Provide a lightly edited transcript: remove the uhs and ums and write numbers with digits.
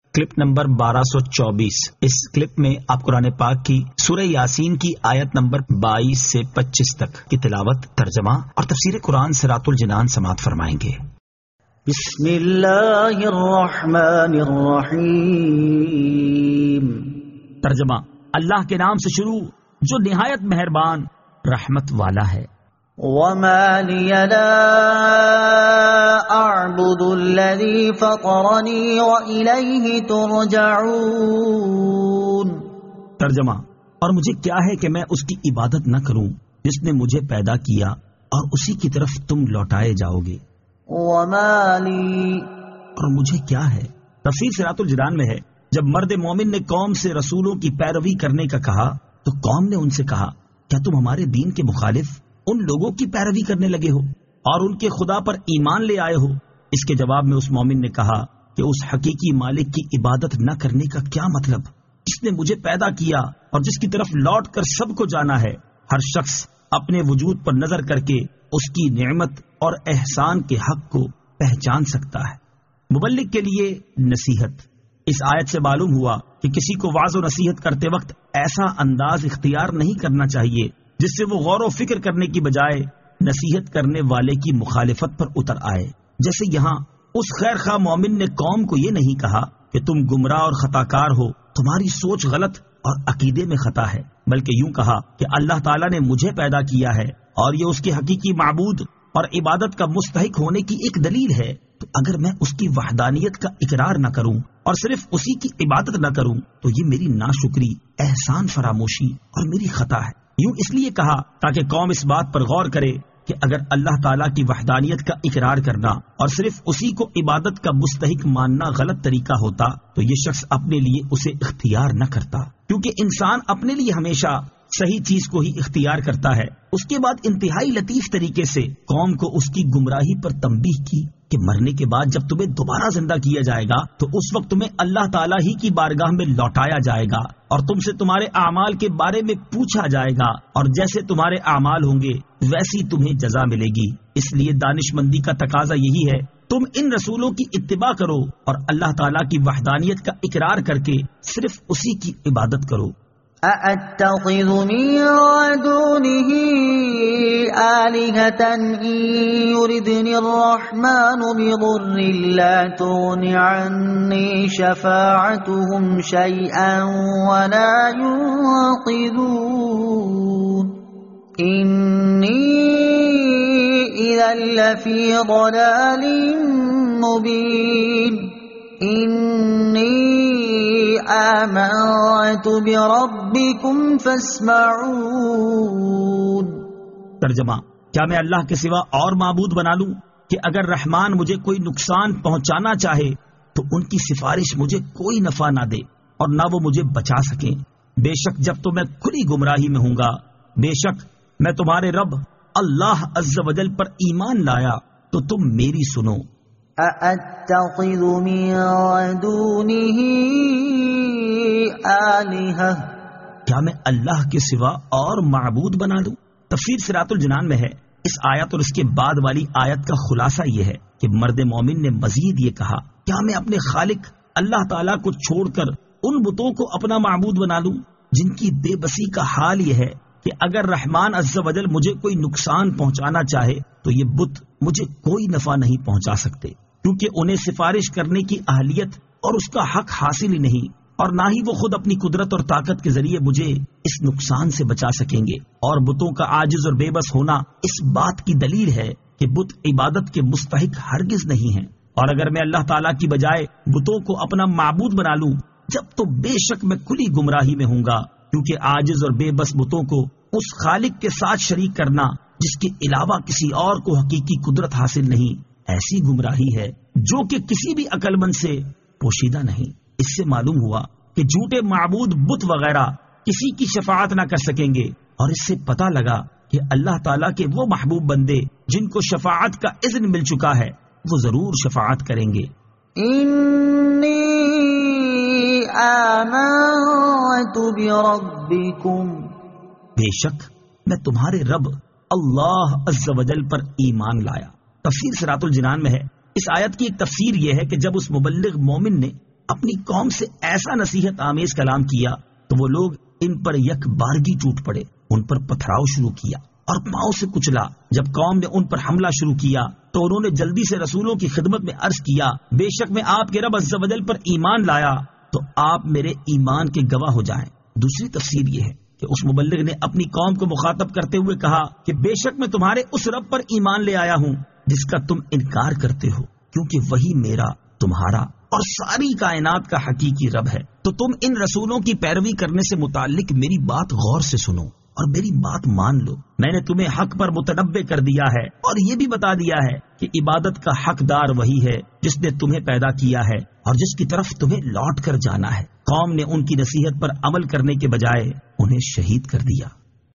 Clip number 1224۔ اس clip میں آپ قرآن پاک کی سورہ یاسین کی آیت نمبر 22 سے 25 تک کی تلاوت، ترجمہ اور تفسیر قرآن صراط الجنان سماعت فرمائیں گے۔ بسم اللہ الرحمن الرحیم۔ ترجمہ: اللہ کے نام سے شروع جو نہایت مہربان رحمت والا ہے۔ وما لی لا اعبد الذی فطرنی والیہ ترجعون۔ ترجمہ: اور مجھے کیا ہے کہ میں اس کی عبادت نہ کروں جس نے مجھے پیدا کیا اور اسی کی طرف تم لوٹائے جاؤ گے۔ وما لی، اور مجھے کیا ہے۔ تفسیر صراط الجنان میں ہے، جب مرد مومن نے قوم سے رسولوں کی پیروی کرنے کا کہا تو قوم نے ان سے کہا، کیا تم ہمارے دین کے مخالف ان لوگوں کی پیروی کرنے لگے ہو اور ان کے خدا پر ایمان لے آئے ہو؟ اس کے جواب میں اس مومن نے کہا کہ اس حقیقی مالک کی عبادت نہ کرنے کا کیا مطلب، جس نے مجھے پیدا کیا اور جس کی طرف لوٹ کر سب کو جانا ہے۔ ہر شخص اپنے وجود پر نظر کر کے اس کی نعمت اور احسان کے حق کو پہچان سکتا ہے۔ مبلغ کے لیے نصیحت۔ اس آیت سے معلوم ہوا کہ کسی کو وعظ و نصیحت کرتے وقت ایسا انداز اختیار نہیں کرنا چاہیے جس سے وہ غور و فکر کرنے کی بجائے نصیحت کرنے والے کی مخالفت پر اتر آئے۔ جیسے یہاں اس خیر خواہ مومن نے قوم کو یہ نہیں کہا کہ تم گمراہ اور خطا کار ہو، تمہاری سوچ غلط اور عقیدے میں خطا ہے، بلکہ یوں کہا کہ اللہ تعالیٰ نے مجھے پیدا کیا ہے اور یہ اس کے حقیقی معبود اور عبادت کا مستحق ہونے کی ایک دلیل ہے، تو اگر میں اس کی وحدانیت کا اقرار نہ کروں اور صرف اسی کی عبادت نہ کروں تو یہ میری ناشکری، احسان فراموشی اور میری خطا ہے۔ یوں اس لیے کہا تاکہ قوم اس بات پر غور کرے کہ اگر اللہ تعالیٰ کی وحدانیت کا اقرار کرنا اور صرف اسی کو عبادت کا مستحق ماننا غلط طریقہ ہوتا تو یہ شخص اپنے لیے اسے اختیار نہ کرتا، کیونکہ انسان اپنے لیے ہمیشہ صحیح چیز کو ہی اختیار کرتا ہے۔ اس کے بعد انتہائی لطیف طریقے سے قوم کو اس کی گمراہی پر تنبیہ کی کہ مرنے کے بعد جب تمہیں دوبارہ زندہ کیا جائے گا تو اس وقت تمہیں اللہ تعالیٰ ہی کی بارگاہ میں لوٹایا جائے گا اور تم سے تمہارے اعمال کے بارے میں پوچھا جائے گا، اور جیسے تمہارے اعمال ہوں گے ویسی تمہیں جزا ملے گی۔ اس لیے دانش مندی کا تقاضا یہی ہے، تم ان رسولوں کی اتباع کرو اور اللہ تعالیٰ کی وحدانیت کا اقرار کر کے صرف اسی کی عبادت کرو۔ أَأَتَّخِذُ مِن دُونِهِ آلِهَةً إِن يُرِدْنِ الرَّحْمَنُ بِضُرٍّ لَّا تُغْنِ عَنِّي شَفَاعَتُهُمْ شَيْئًا وَلَا يُنقِذُونِ إِنِّي إِذًا لَّفِي ضَلَالٍ مُّبِينٍ إِنِّي آمنت بربکم فاسمعون۔ ترجمہ: کیا میں اللہ کے سوا اور معبود بنا لوں کہ اگر رحمان مجھے کوئی نقصان پہنچانا چاہے تو ان کی سفارش مجھے کوئی نفع نہ دے اور نہ وہ مجھے بچا سکیں؟ بے شک جب تو میں کھلی گمراہی میں ہوں گا، بے شک میں تمہارے رب اللہ عز و جل پر ایمان لایا تو تم میری سنو۔ أَأَتَّخِذُ مِن دُونِهِ آلِهَةً، کیا میں اللہ کے سوا اور معبود بنا لوں؟ تفسیر صراط الجنان میں ہے، اس آیت اور اس کے بعد والی آیت کا خلاصہ یہ ہے کہ مرد مومن نے مزید یہ کہا، کیا میں اپنے خالق اللہ تعالیٰ کو چھوڑ کر ان بتوں کو اپنا معبود بنا لوں جن کی بے بسی کا حال یہ ہے کہ اگر رحمان عز و جل مجھے کوئی نقصان پہنچانا چاہے تو یہ بت مجھے کوئی نفع نہیں پہنچا سکتے، کیونکہ انہیں سفارش کرنے کی اہلیت اور اس کا حق حاصل ہی نہیں، اور نہ ہی وہ خود اپنی قدرت اور طاقت کے ذریعے مجھے اس نقصان سے بچا سکیں گے۔ اور بتوں کا عاجز اور بے بس ہونا اس بات کی دلیل ہے کہ بت عبادت کے مستحق ہرگز نہیں ہیں، اور اگر میں اللہ تعالیٰ کی بجائے بتوں کو اپنا معبود بنا لوں جب تو بے شک میں کھلی گمراہی میں ہوں گا، کیونکہ عاجز اور بے بس بتوں کو اس خالق کے ساتھ شریک کرنا جس کے علاوہ کسی اور کو حقیقی قدرت حاصل نہیں، ایسی گمراہی ہے جو کہ کسی بھی عقل مند سے پوشیدہ نہیں۔ اس سے معلوم ہوا کہ جھوٹے معبود بت وغیرہ کسی کی شفاعت نہ کر سکیں گے، اور اس سے پتہ لگا کہ اللہ تعالیٰ کے وہ محبوب بندے جن کو شفاعت کا اذن مل چکا ہے وہ ضرور شفاعت کریں گے۔ انی آمنت بربکم، بے شک میں تمہارے رب اللہ عز و جل پر ایمان لایا۔ تفسیر صراط الجنان میں ہے، اس آیت کی ایک تفسیر یہ ہے کہ جب اس مبلغ مومن نے اپنی قوم سے ایسا نصیحت آمیز کلام کیا تو وہ لوگ ان پر یک بارگی ٹوٹ پڑے، ان پر پتھراؤ شروع کیا اور پاؤں سے کچلا۔ جب قوم نے ان پر حملہ شروع کیا تو انہوں نے جلدی سے رسولوں کی خدمت میں عرض کیا، بے شک میں آپ کے رب عز و جل پر ایمان لایا تو آپ میرے ایمان کے گواہ ہو جائیں۔ دوسری تفسیر یہ ہے کہ اس مبلغ نے اپنی قوم کو مخاطب کرتے ہوئے کہا کہ بے شک میں تمہارے اس رب پر ایمان لے آیا ہوں جس کا تم انکار کرتے ہو، کیونکہ وہی میرا، تمہارا اور ساری کائنات کا حقیقی رب ہے۔ تو تم ان رسولوں کی پیروی کرنے سے متعلق میری بات غور سے سنو اور میری بات مان لو۔ میں نے تمہیں حق پر متنبع کر دیا ہے اور یہ بھی بتا دیا ہے کہ عبادت کا حقدار وہی ہے جس نے تمہیں پیدا کیا ہے اور جس کی طرف تمہیں لوٹ کر جانا ہے۔ قوم نے ان کی نصیحت پر عمل کرنے کے بجائے انہیں شہید کر دیا۔